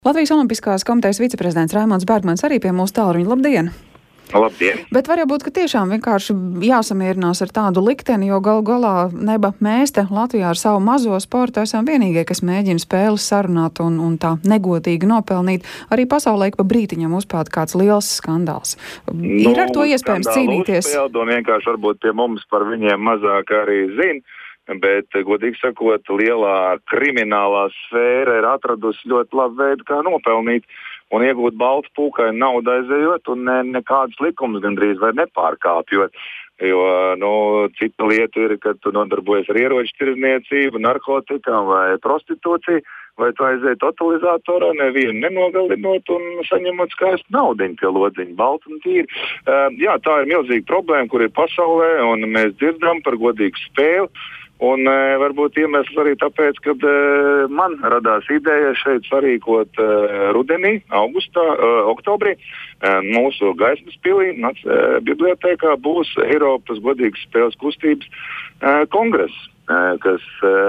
Latvijas Olimpiskās komitejas viceprezidents Raimonds Bergmanis arī pie mūsu tālruņa. Labdien! Labdien! Bet var jau būt, ka tiešām vienkārši jāsamierinās ar tādu likteni, jo galu galā neba mēs te Latvijā ar savu mazo sportu esam vienīgie, kas mēģina spēles sarunāt un tā negodīgi nopelnīt. Arī pasaulē pa brītiņam uzpēta kāds liels skandāls. Ir ar to iespējams cīnīties? Un vienkārši varbūt pie mums par viņiem mazāk arī zina. Bet, godīgi sakot, lielā kriminālā sfēra ir atradusi ļoti labu veidu, kā nopelnīt un iegūt baltu pūkainu naudu aizejot un nekādas likumus gandrīz vai nepārkāpjot. Jo cita lieta ir, kad tu nodarbojies ar ieroču tirdzniecību, narkotikām vai prostitūciju, vai tu aizēji totalizatorā, nevienu nenogalinot un saņemot skaistu naudiņu pie lodziņa, baltu un tīri. Jā, tā ir milzīga problēma, kur ir pasaulē, un mēs dzirdam par godīgu spēli. Un varbūt iemesls arī tāpēc, ka man radās ideja šeit sarīkot rudenī, oktobrī, mūsu Gaismas pilī, bibliotēkā būs Eiropas godīgas spēles kustības kongress, kas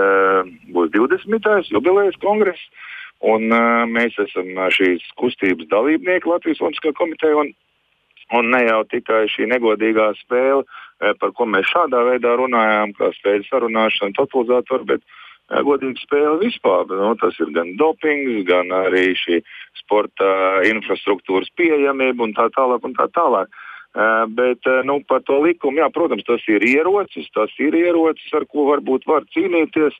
būs 20. jubilejas kongress. Un mēs esam šīs kustības dalībnieki Latvijas Olimpiskā komiteja. Un ne jau tikai šī negodīgā spēle, par ko mēs šādā veidā runājām, kā spēļu sarunāšana, totalizatori, bet godīga spēle vispār. Tas ir gan dopings, gan arī šī sporta infrastruktūras pieejamība un tā tālāk un tā tālāk. Bet par to likumu, jā, protams, tas ir ierocis, ar ko varbūt var cīnīties.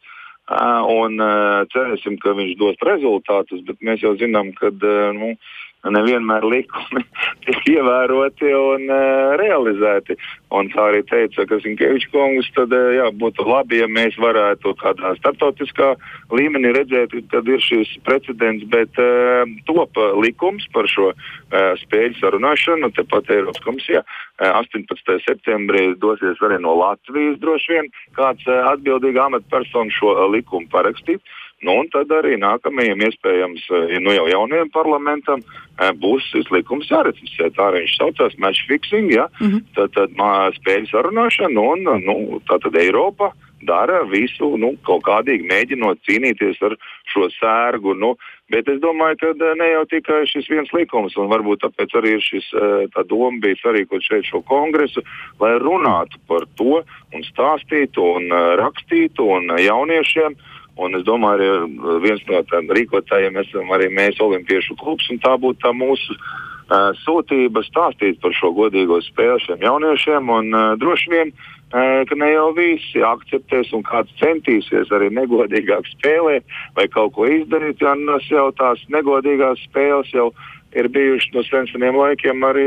Un cerēsim, ka viņš dos rezultātus, bet mēs jau zinām, ka nevienmēr likumi tiek ievēroti un realizēti. Un kā arī teica Kasinkevičs kungs, tad būtu labi, ja mēs varētu kādā starptautiskā līmenī redzēt, kad ir šis precedents, bet top likums par šo spēļu sarunāšanu, tepat Eiropas komisijā, 18. septembrī dosies arī no Latvijas droši vien kāds atbildīga amatpersona šo likumu parakstīt. Un tad arī nākamajam iespējams, jau jaunajam parlamentam būs šis likums jāratificē. Tā viņš saucās match fixing, ja? Tad spēļu sarunāšana un tātad Eiropa dara visu, kaut kādīgi mēģinot cīnīties ar šo sērgu. Bet es domāju, ka ne jau tikai šis viens likums, un varbūt tāpēc arī ir tā doma bija sarīkot šeit šo kongresu, lai runātu par to un stāstītu un rakstītu un jauniešiem. Un es domāju, arī viens no tādiem rīkotājiem esam arī mēs Olimpiešu klubs, un tā būtu tā mūsu sūtība stāstīt par šo godīgo spēli šiem jauniešiem, un droši vien, ka ne jau visi akceptēs un kāds centīsies arī negodīgāk spēlēt vai kaut ko izdarīt, jo jau tās negodīgās spēles jau ir bijušas no seniem laikiem arī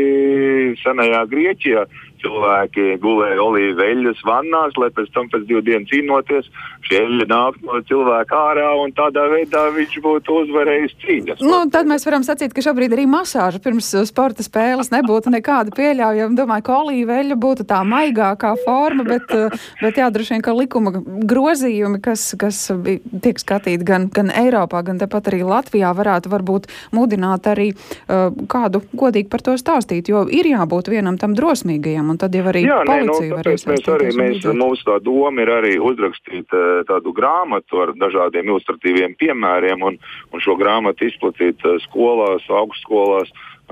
senajā Grieķijā. Cilvēki gulēja olīveļas vannās, lai pēc tam pēc 2 dienu cīnoties, šie eļļi nāk no cilvēka ārā un tādā veidā viņš būtu uzvarējis cīņas. Tad mēs varam sacīt, ka šobrīd arī masāža pirms sporta spēles nebūtu nekāda pieļaujama. Domāju, ka olīveļa būtu tā maigākā forma, bet jā, droši vien, ka likuma grozījumi, kas tiek skatīti gan Eiropā, gan tepat arī Latvijā, varētu varbūt mudināt arī kādu godīgi par to stāstīt, jo ir jābūt vienam tam drosmīgajam. Un tad jau arī policija var iesaistīties. Mums tā doma ir arī uzrakstīt tādu grāmatu ar dažādiem ilustratīviem piemēriem un šo grāmatu izplatīt skolās, augstskolās,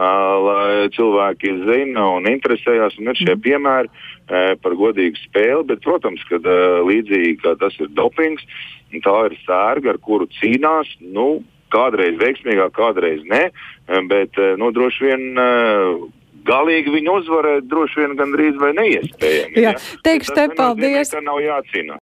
lai cilvēki zina un interesējās. Un ir šie piemēri par godīgu spēli, bet, protams, kad līdzīgi kā tas ir dopings, tā ir sērga, ar kuru cīnās, kādreiz veiksmīgāk, kādreiz ne, bet, droši vien galīgi viņu uzvarēt droši vien gandrīz vai neiespējami. Jā, teikšu te paldies. Tas nav jācīnās.